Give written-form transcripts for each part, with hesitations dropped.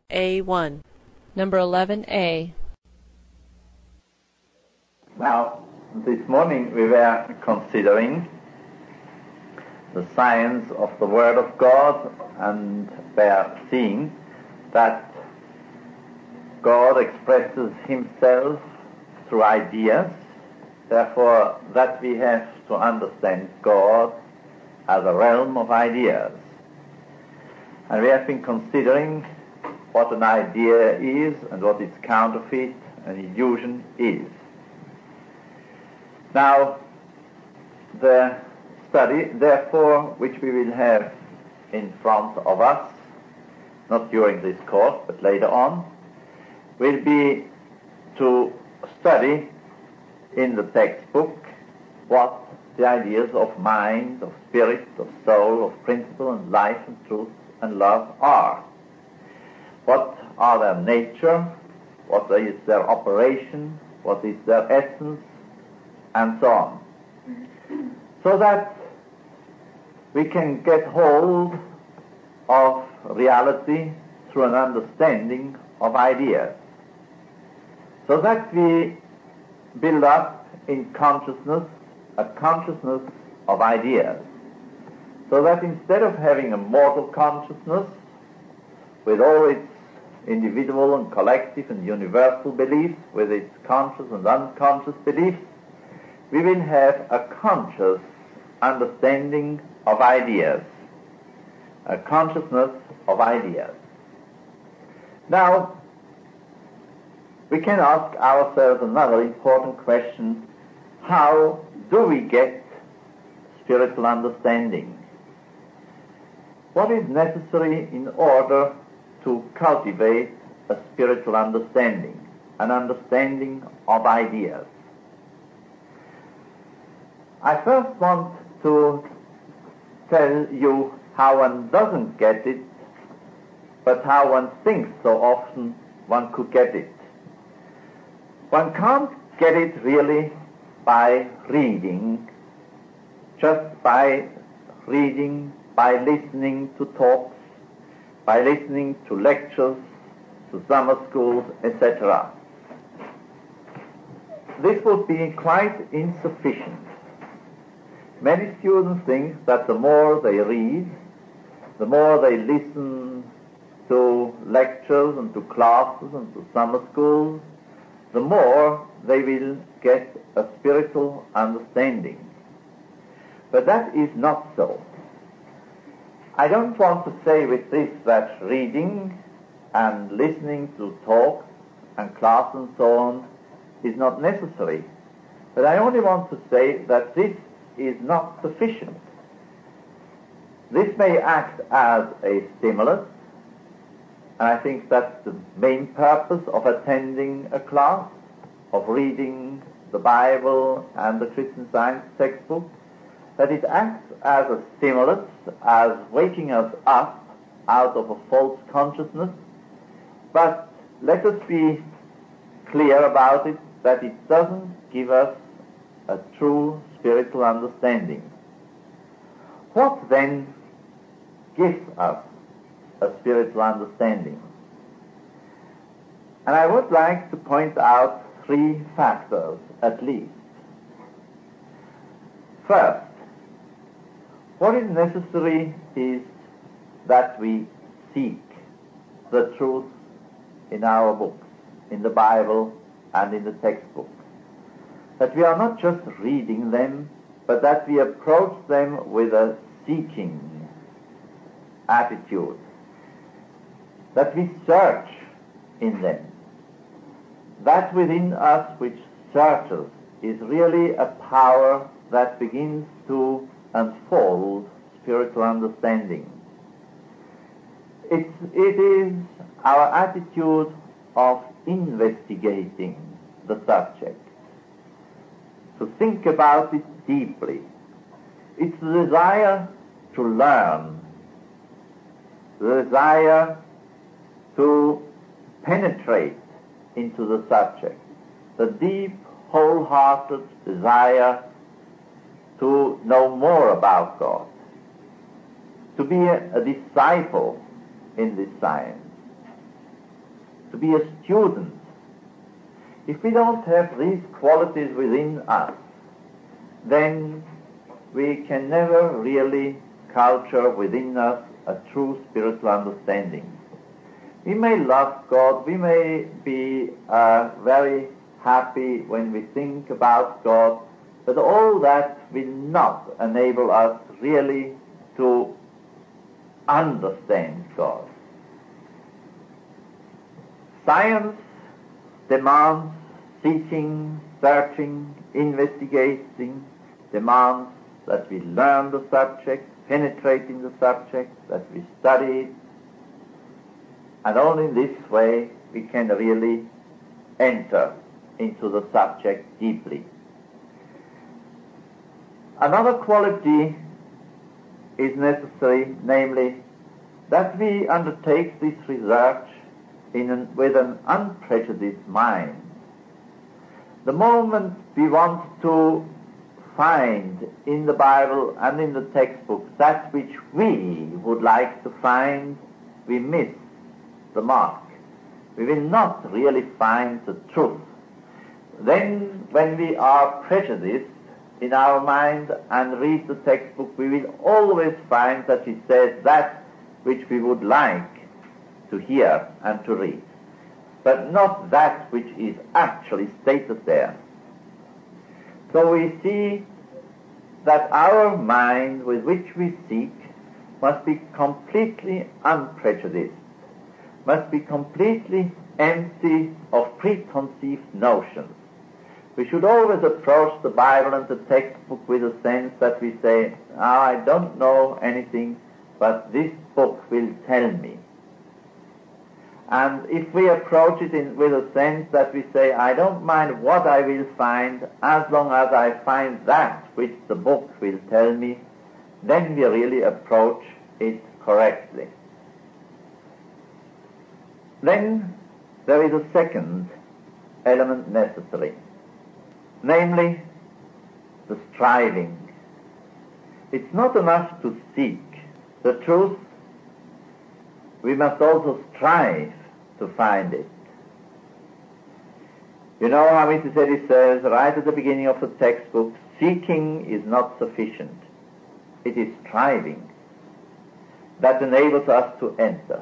A1. Number 11A. Now, this morning we were considering the science of the Word of God and were seeing that God expresses Himself through ideas, therefore that we have to understand God as a realm of ideas. And we have been considering what an idea is and what its counterfeit and illusion is. Now, the study, therefore, which we will have in front of us, not during this course, but later on, will be to study in the textbook what the ideas of mind, of spirit, of soul, of principle and life and truth and love are. What are their nature, what is their operation, what is their essence, and so on. So that we can get hold of reality through an understanding of ideas. So that we build up in consciousness a consciousness of ideas. So that instead of having a mortal consciousness with all its individual and collective and universal beliefs, with its conscious and unconscious beliefs, we will have a conscious understanding of ideas, a consciousness of ideas. Now, we can ask ourselves another important question: how do we get spiritual understanding? What is necessary in order to cultivate a spiritual understanding, an understanding of ideas? I first want to tell you how one doesn't get it, but how one thinks so often one could get it. One can't get it really by reading, just by reading, by listening to talks, by listening to lectures, to summer schools, etc. This would be quite insufficient. Many students think that the more they read, the more they listen to lectures and to classes and to summer schools, the more they will get a spiritual understanding. But that is not so. I don't want to say with this that reading and listening to talks and class and so on is not necessary. But I only want to say that this is not sufficient. This may act as a stimulus, and I think that's the main purpose of attending a class, of reading the Bible and the Christian Science textbook, that it acts as a stimulus, as waking us up out of a false consciousness. But let us be clear about it, that it doesn't give us a true spiritual understanding. What then gives us a spiritual understanding? And I would like to point out 3 factors at least. First, what is necessary is that we seek the truth in our books, in the Bible and in the textbook. That we are not just reading them, but that we approach them with a seeking attitude. That we search in them. That within us which searches is really a power that begins to unfold spiritual understanding. It is our attitude of investigating the subject, to think about it deeply. It's the desire to learn, the desire to penetrate into the subject, the deep, wholehearted desire to know more about God, to be a disciple in this science. to be a student. If we don't have these qualities within us, then we can never really culture within us a true spiritual understanding. We may love God, we may be very happy when we think about God, but all that will not enable us really to understand God. Science demands seeking, searching, investigating, demands that we learn the subject, penetrate in the subject, that we study it, and only in this way we can really enter into the subject deeply. Another quality is necessary, namely that we undertake this research with an unprejudiced mind. The moment we want to find in the Bible and in the textbooks that which we would like to find, we miss the mark. We will not really find the truth. Then when we are prejudiced in our mind and read the textbook, we will always find that it says that which we would like to hear and to read, but not that which is actually stated there. So we see that our mind with which we seek must be completely unprejudiced, must be completely empty of preconceived notions. We should always approach the Bible and the textbook with a sense that we say, I don't know anything, but this book will tell me. And if we approach it with a sense that we say, I don't mind what I will find, as long as I find that which the book will tell me, then we really approach it correctly. Then there is a second element necessary, namely the striving. It's not enough to seek the truth, we must also strive to find it. You know how Mrs. Eddy says right at the beginning of the textbook, seeking is not sufficient. It is striving that enables us to enter.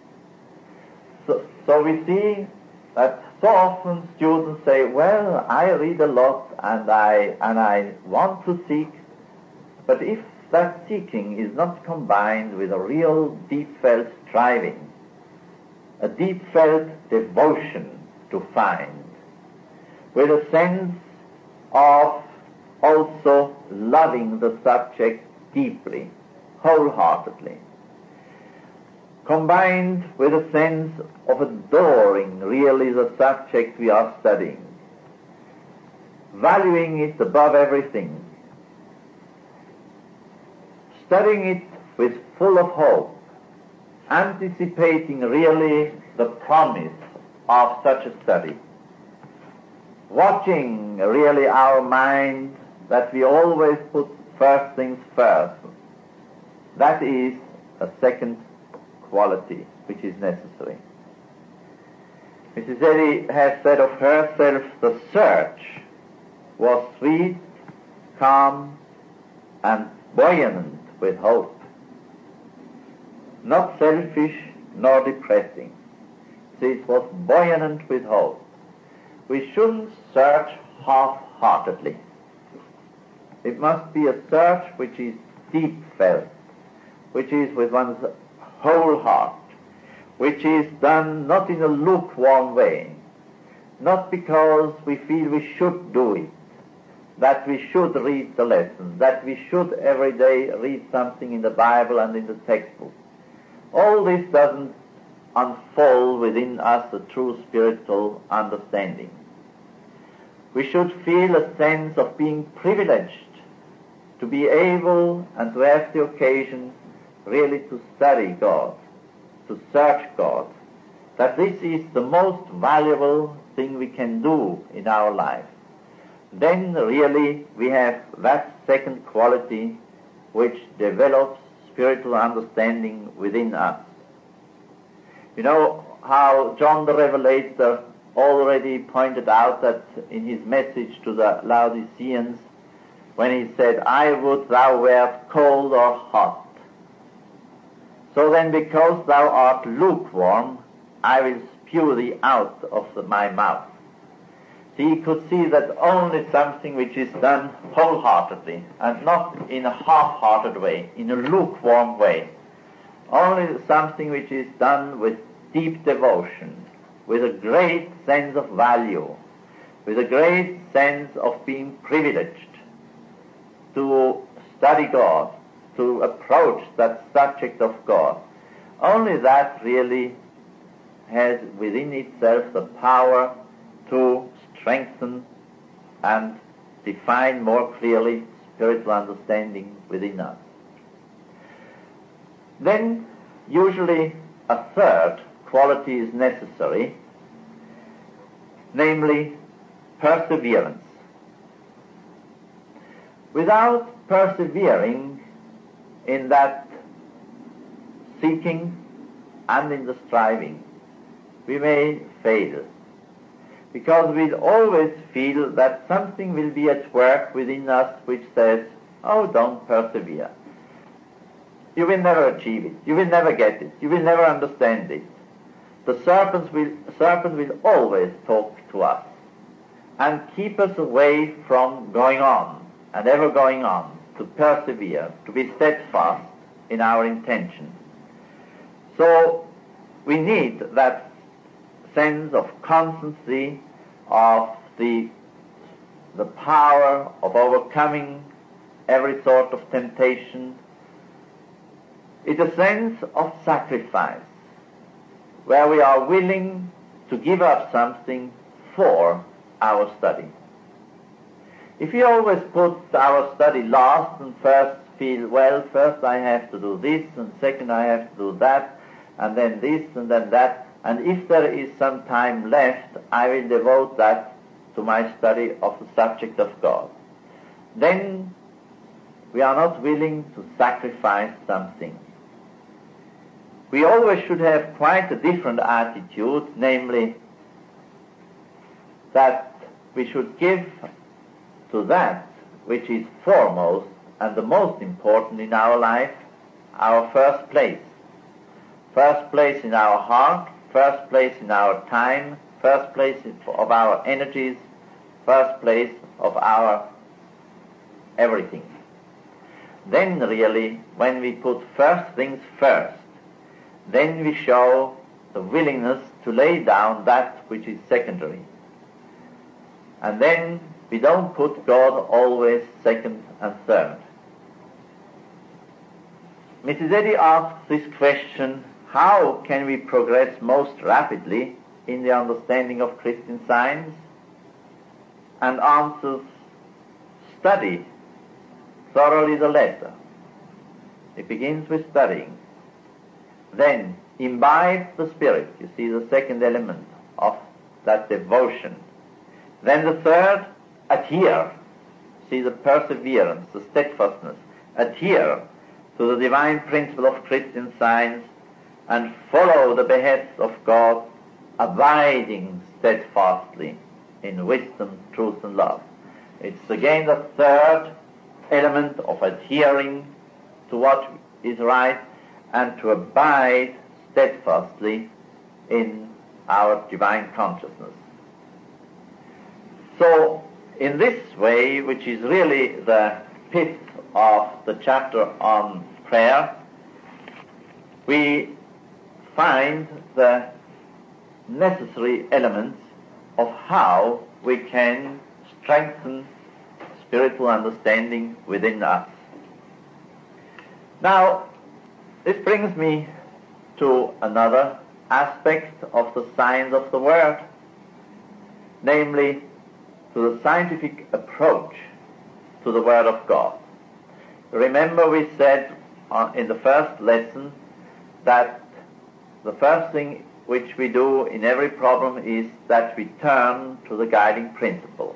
So we see that so often students say, well, I read a lot and I want to seek, but if that seeking is not combined with a real deep-felt striving, a deep-felt devotion to find, with a sense of also loving the subject deeply, wholeheartedly, combined with a sense of adoring really the subject we are studying, valuing it above everything, studying it with full of hope, anticipating really the promise of such a study, watching really our mind that we always put first things first. That is a second quality which is necessary. Mrs. Eddy has said of herself, the search was sweet, calm, and buoyant with hope. Not selfish nor depressing. See, it was buoyant with hope. We shouldn't search half-heartedly. It must be a search which is deep felt, which is with one's whole heart, which is done not in a lukewarm way, not because we feel we should do it, that we should read the lesson, that we should every day read something in the Bible and in the textbook. All this doesn't unfold within us a true spiritual understanding. We should feel a sense of being privileged to be able and to have the occasion really to study God, to search God, that this is the most valuable thing we can do in our life. Then really we have that second quality which develops spiritual understanding within us. You know, how John the Revelator already pointed out that in his message to the Laodiceans, when he said, I would thou wert cold or hot. So then, because thou art lukewarm, I will spew thee out of my mouth. See, he could see that only something which is done wholeheartedly and not in a half-hearted way, in a lukewarm way, only something which is done with deep devotion, with a great sense of value, with a great sense of being privileged to study God, to approach that subject of God. Only that really has within itself the power to strengthen and define more clearly spiritual understanding within us. Then usually a third quality is necessary, namely perseverance. Without persevering in that seeking and in the striving, we may fail, because we always feel that something will be at work within us which says, oh, don't persevere. You will never achieve it. You will never get it. You will never understand it. The serpent will always talk to us and keep us away from going on and ever going on, to persevere, to be steadfast in our intention. So we need that sense of constancy, of the power of overcoming every sort of temptation. It's a sense of sacrifice, where we are willing to give up something for our study. If we always put our study last and first feel, well, first I have to do this, and second I have to do that, and then this, and then that, and if there is some time left, I will devote that to my study of the subject of God. Then we are not willing to sacrifice something. We always should have quite a different attitude, namely that we should give to that which is foremost and the most important in our life our first place. First place in our heart, first place in our time, first place of our energies, first place of our everything. Then really, when we put first things first, then we show the willingness to lay down that which is secondary. And then we don't put God always second and third. Mrs. Eddy asks this question, how can we progress most rapidly in the understanding of Christian Science? And answers, study thoroughly the letter. It begins with studying. Then imbibe the Spirit. You see the second element of that devotion. Then the third, adhere. See the perseverance, the steadfastness. Adhere to the divine principle of Christian Science and follow the behests of God, abiding steadfastly in wisdom, truth, and love. It's again the third element of adhering to what is right and to abide steadfastly in our divine consciousness. So, in this way, which is really the pith of the chapter on prayer, we find the necessary elements of how we can strengthen spiritual understanding within us. Now, this brings me to another aspect of the science of the Word, namely to the scientific approach to the Word of God. Remember we said in the first lesson that the first thing which we do in every problem is that we turn to the guiding principle.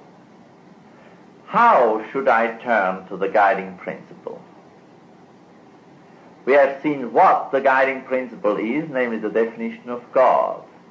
How should I turn to the guiding principle? We have seen what the guiding principle is, namely the definition of God.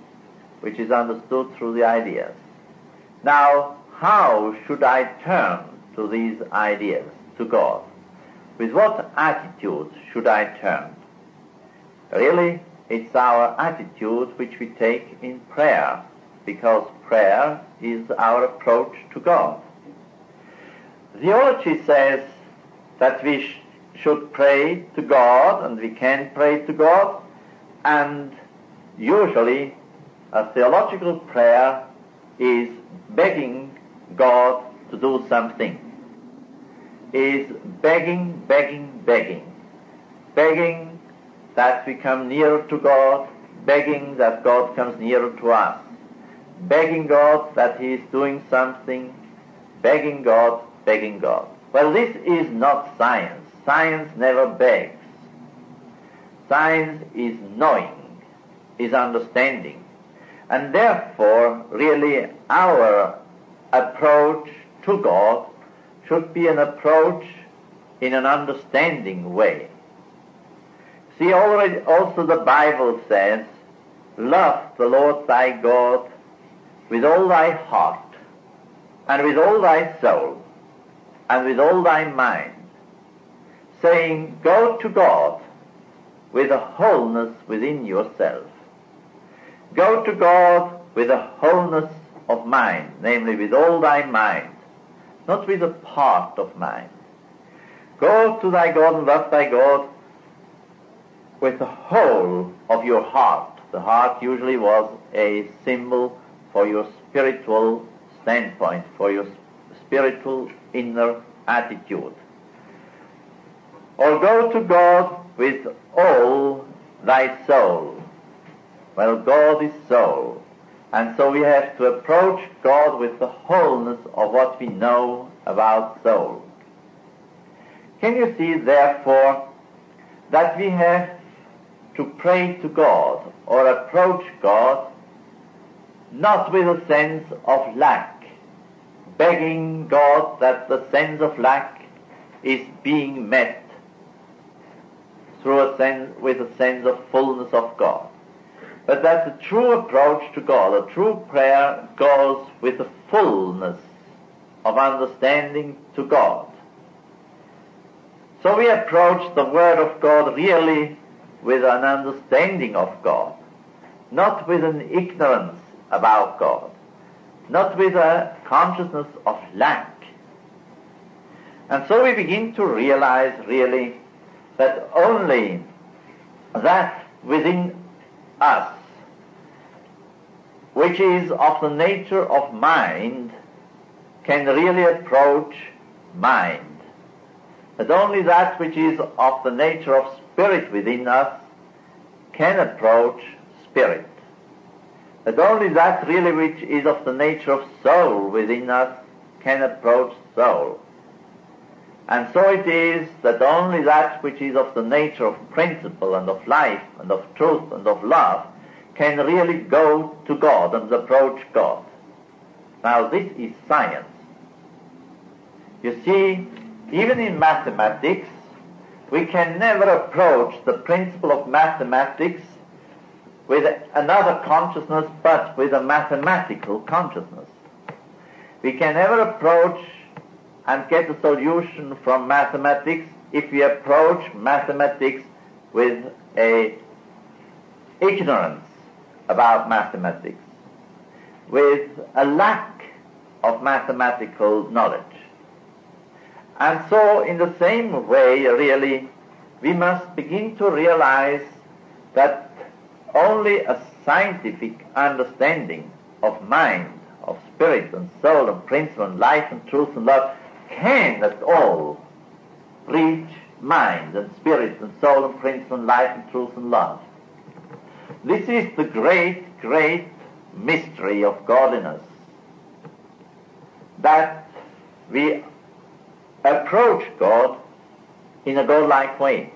which is understood through the ideas. Now, how should I turn to these ideas, to God? With what attitude should I turn? Really, it's our attitude which we take in prayer, because prayer is our approach to God. Theology says that we should pray to God, and we can pray to God, and usually a theological prayer is begging God to do something, is begging that we come nearer to God, begging that God comes nearer to us, begging God that He is doing something, begging God. Well, this is not science. Science never begs. Science is knowing, is understanding. And therefore, really, our approach to God should be an approach in an understanding way. See, already also the Bible says, love the Lord thy God with all thy heart, and with all thy soul, and with all thy mind, saying, go to God with a wholeness within yourself. Go to God with a wholeness of mind, namely with all thy mind, not with a part of mind. Go to thy God and love thy God with the whole of your heart. The heart usually was a symbol for your spiritual standpoint, for your spiritual inner attitude. Or go to God with all thy soul. Well, God is soul, and so we have to approach God with the wholeness of what we know about soul. Can you see, therefore, that we have to pray to God or approach God not with a sense of lack, begging God that the sense of lack is being met through with a sense of fullness of God, but that the true approach to God, a true prayer, goes with the fullness of understanding to God. So we approach the Word of God really with an understanding of God, not with an ignorance about God, not with a consciousness of lack. And so we begin to realize really that only that within us which is of the nature of mind can really approach mind. That only that which is of the nature of spirit within us can approach spirit. That only that really which is of the nature of soul within us can approach soul. And so it is that only that which is of the nature of principle and of life and of truth and of love can really go to God and approach God. Now this is science. You see, even in mathematics, we can never approach the principle of mathematics with another consciousness but with a mathematical consciousness. We can never approach and get a solution from mathematics if we approach mathematics with a ignorance about mathematics, with a lack of mathematical knowledge. And so in the same way, really, we must begin to realize that only a scientific understanding of mind, of spirit and soul and principle and life and truth and love can at all reach mind and spirit and soul and principle and life and truth and love. This is the great, great mystery of godliness, that we approach God in a godlike way.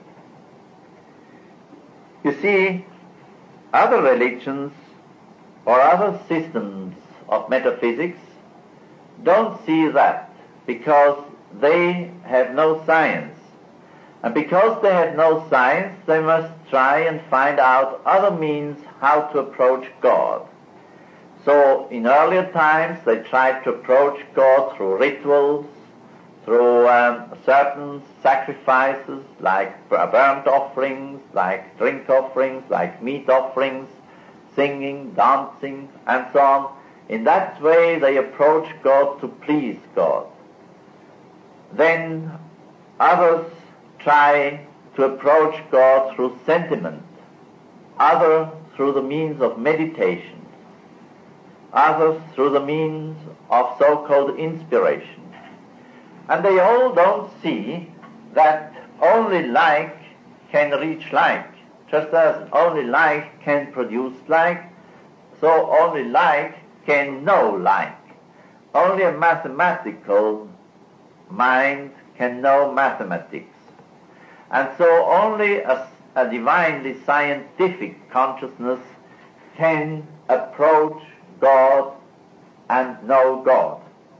You see, other religions or other systems of metaphysics don't see that, because they have no science. And because they have no science, they must try and find out other means how to approach God. So in earlier times they tried to approach God through rituals, through certain sacrifices like burnt offerings, like drink offerings, like meat offerings, singing, dancing, and so on. In that way they approach God to please God. Then others try to approach God through sentiment, others through the means of meditation, others through the means of so-called inspiration. And they all don't see that only like can reach like, just as only like can produce like, so only like can know like. Only a mathematical mind can know mathematics. And so only a divinely scientific consciousness can approach God and know God.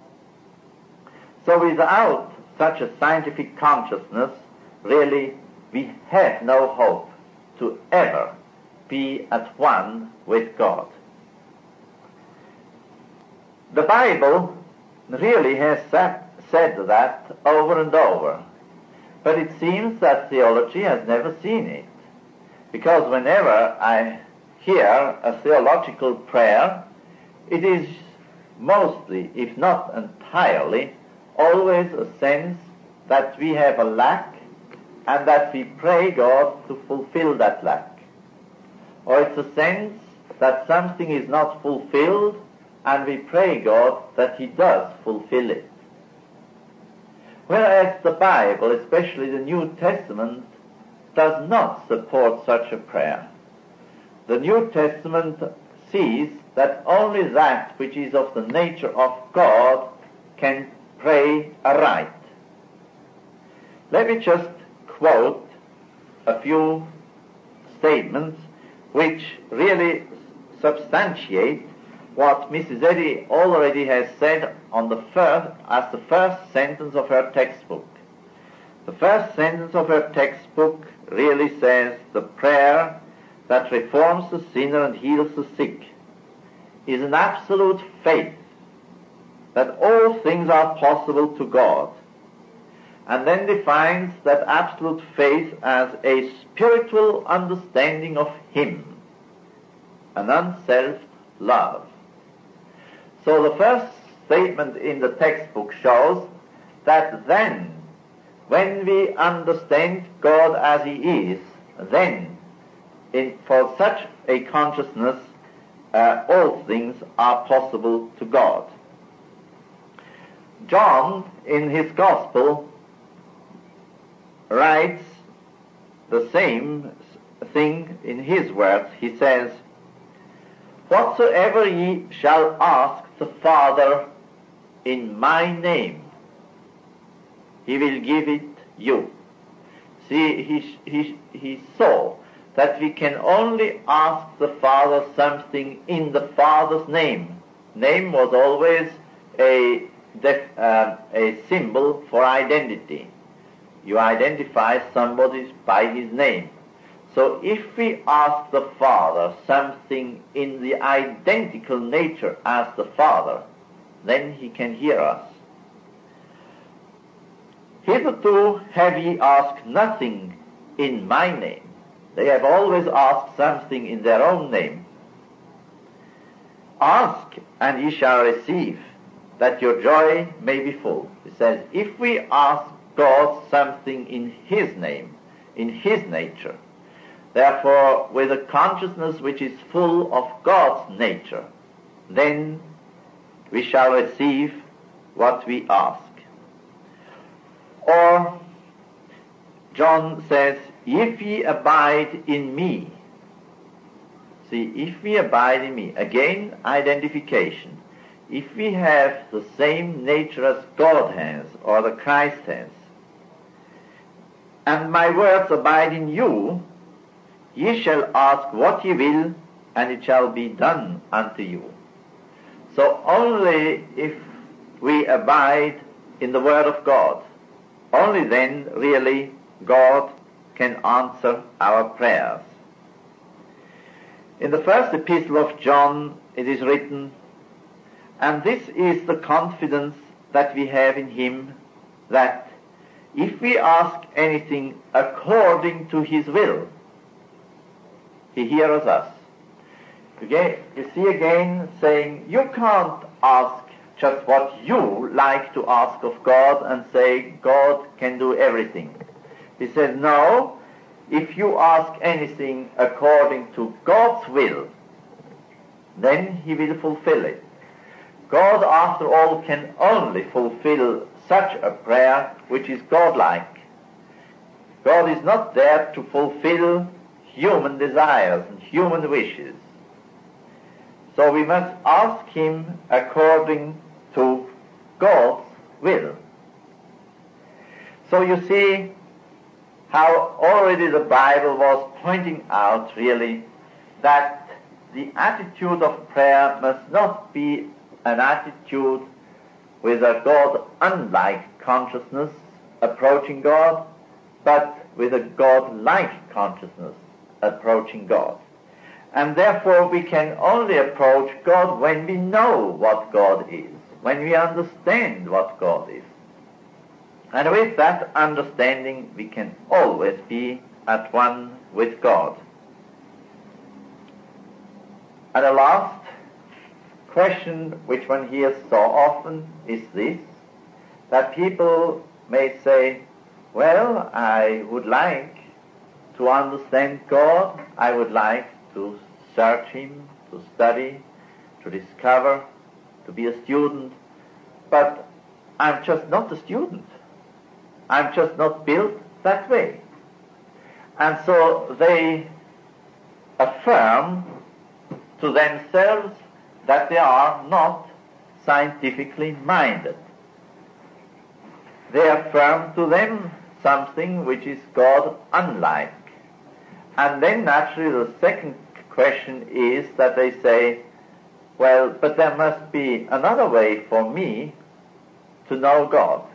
So without such a scientific consciousness, really we have no hope to ever be at one with God. The Bible really has said that over and over, but it seems that theology has never seen it, because whenever I hear a theological prayer, it is mostly, if not entirely, always a sense that we have a lack and that we pray God to fulfill that lack. Or it's a sense that something is not fulfilled and we pray God that He does fulfill it. Whereas the Bible, especially the New Testament, does not support such a prayer. The New Testament sees that only that which is of the nature of God can pray aright. Let me just quote a few statements which really substantiate what Mrs. Eddy already has said on as the first sentence of her textbook. The first sentence of her textbook really says, "The prayer that reforms the sinner and heals the sick is an absolute faith that all things are possible to God," and then defines that absolute faith as a spiritual understanding of Him, an unselfed love. So the first statement in the textbook shows that then, when we understand God as He is, then for such a consciousness, all things are possible to God. John, in his Gospel, writes the same thing in his words. He says, "Whatsoever ye shall ask the Father in my name, He will give it you." See, he saw that we can only ask the Father something in the Father's name. Name was always a symbol for identity. You identify somebody by his name. So if we ask the Father something in the identical nature as the Father, then He can hear us. "Hitherto have ye asked nothing in my name." They have always asked something in their own name. "Ask, and ye shall receive, that your joy may be full." He says, if we ask God something in His name, in His nature, therefore with a consciousness which is full of God's nature, then we shall receive what we ask. Or John says, "If ye abide in me." See, if we abide in me, again identification. If we have the same nature as God has, or the Christ has, "and my words abide in you, ye shall ask what ye will, and it shall be done unto you." So only if we abide in the Word of God, only then really God can answer our prayers. In the first epistle of John, it is written, and this is the confidence that we have in him, that if we ask anything according to his will, he hears us. Okay? You see again saying, you can't ask just what you like to ask of God and say God can do everything. He said, no, if you ask anything according to God's will, then he will fulfill it. God, after all, can only fulfill such a prayer which is godlike. God is not there to fulfill human desires and human wishes. So we must ask him according to God's will. So you see how already the Bible was pointing out really that the attitude of prayer must not be an attitude with a God-unlike consciousness approaching God, but with a God-like consciousness approaching God. And therefore we can only approach God when we know what God is, when we understand what God is. And with that understanding we can always be at one with God. And the last question which one hears so often is this, that people may say, well, I would like to understand God, I would like to search him, to study, to discover, to be a student, but I'm just not a student. I'm just not built that way. And so they affirm to themselves that they are not scientifically minded. They affirm to them something which is God-unlike. And then naturally the second question is that they say, well, but there must be another way for me to know God.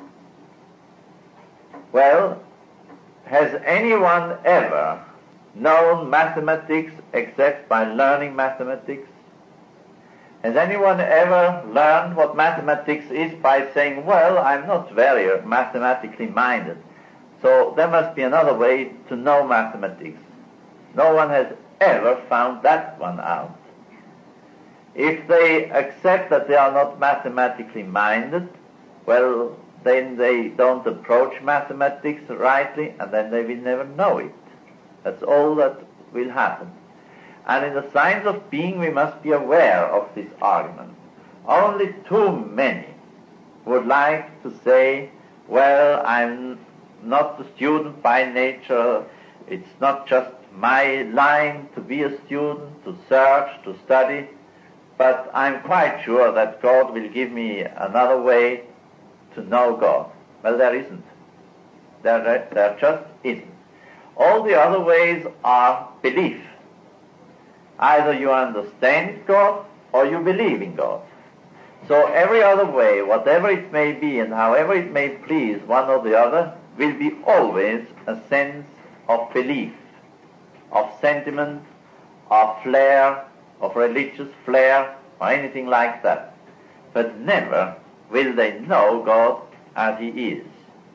Well, has anyone ever known mathematics except by learning mathematics? Has anyone ever learned what mathematics is by saying, well, I'm not very mathematically minded, so there must be another way to know mathematics? No one has ever found that one out. If they accept that they are not mathematically minded, well, then they don't approach mathematics rightly, and then they will never know it. That's all that will happen. And in the science of being we must be aware of this argument. Only too many would like to say, well, I'm not a student by nature, it's not just my line to be a student, to search, to study, but I'm quite sure that God will give me another way to know God. Well, there isn't. There just isn't. All the other ways are belief. Either you understand God or you believe in God. So every other way, whatever it may be and however it may please one or the other, will be always a sense of belief, of sentiment, of flair, of religious flair, or anything like that. But never will they know God as he is.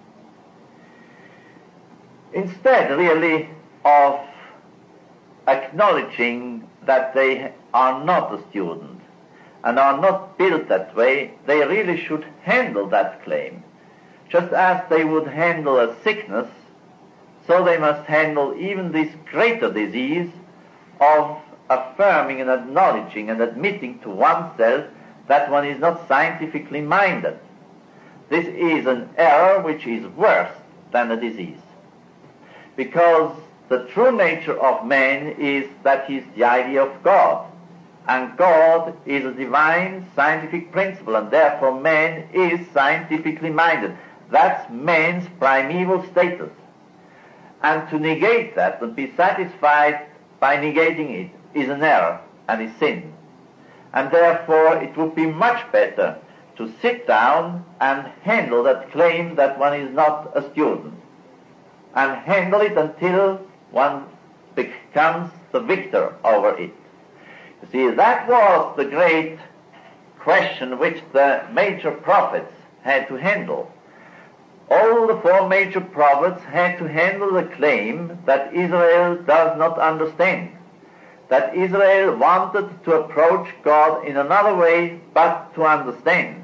Instead, really, of acknowledging that they are not a student and are not built that way, they really should handle that claim. Just as they would handle a sickness, so they must handle even this greater disease of affirming and acknowledging and admitting to oneself that one is not scientifically minded. This is an error which is worse than a disease. Because the true nature of man is that he is the idea of God. And God is a divine scientific principle, and therefore man is scientifically minded. That's man's primeval status. And to negate that and be satisfied by negating it is an error and is sin. And therefore it would be much better to sit down and handle that claim that one is not a student, and handle it until one becomes the victor over it. You see, that was the great question which the major prophets had to handle. All the four major prophets had to handle the claim that Israel does not understand, that Israel wanted to approach God in another way but to understand.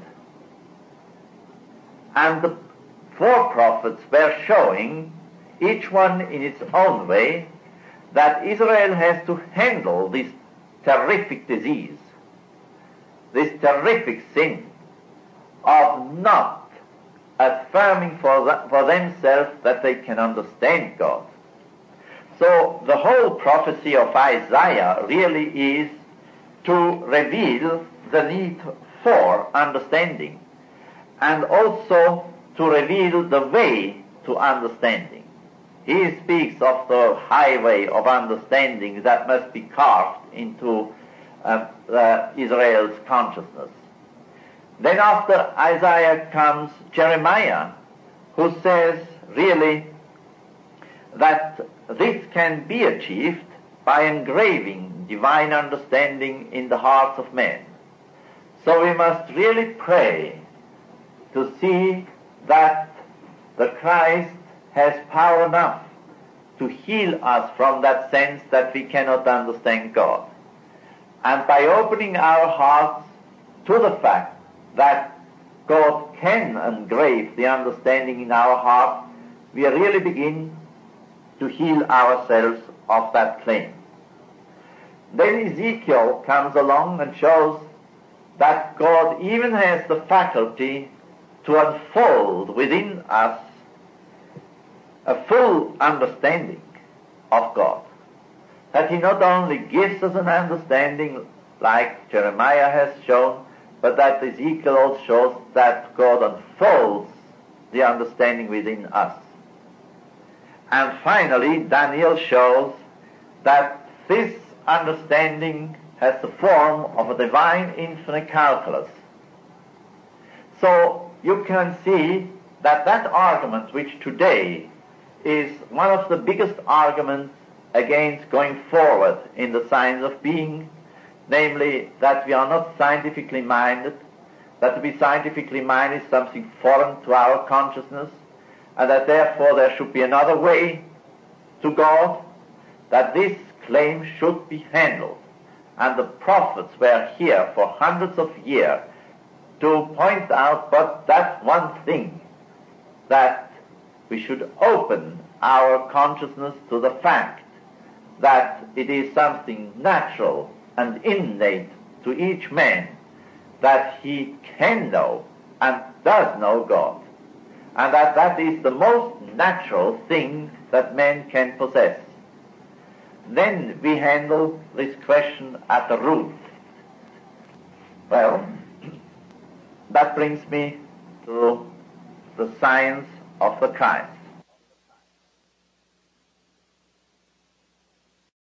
And the four prophets were showing, each one in its own way, that Israel has to handle this terrific disease, this terrific sin of not affirming for themselves that they can understand God. So the whole prophecy of Isaiah really is to reveal the need for understanding and also to reveal the way to understanding. He speaks of the highway of understanding that must be carved into Israel's consciousness. Then after Isaiah comes Jeremiah, who says really that this can be achieved by engraving divine understanding in the hearts of men. So we must really pray to see that the Christ has power enough to heal us from that sense that we cannot understand God. And by opening our hearts to the fact that God can engrave the understanding in our heart, we really begin to heal ourselves of that claim. Then Ezekiel comes along and shows that God even has the faculty to unfold within us a full understanding of God. That he not only gives us an understanding like Jeremiah has shown, but that Ezekiel also shows that God unfolds the understanding within us. And finally, Daniel shows that this understanding has the form of a divine infinite calculus. So you can see that that argument, which today is one of the biggest arguments against going forward in the science of being, namely that we are not scientifically minded, that to be scientifically minded is something foreign to our consciousness, and that therefore there should be another way to God, that this claim should be handled. And the prophets were here for hundreds of years to point out but that one thing, that we should open our consciousness to the fact that it is something natural and innate to each man that he can know and does know God, and that that is the most natural thing that man can possess. Then we handle this question at the root. Well, that brings me to the science of the Christ.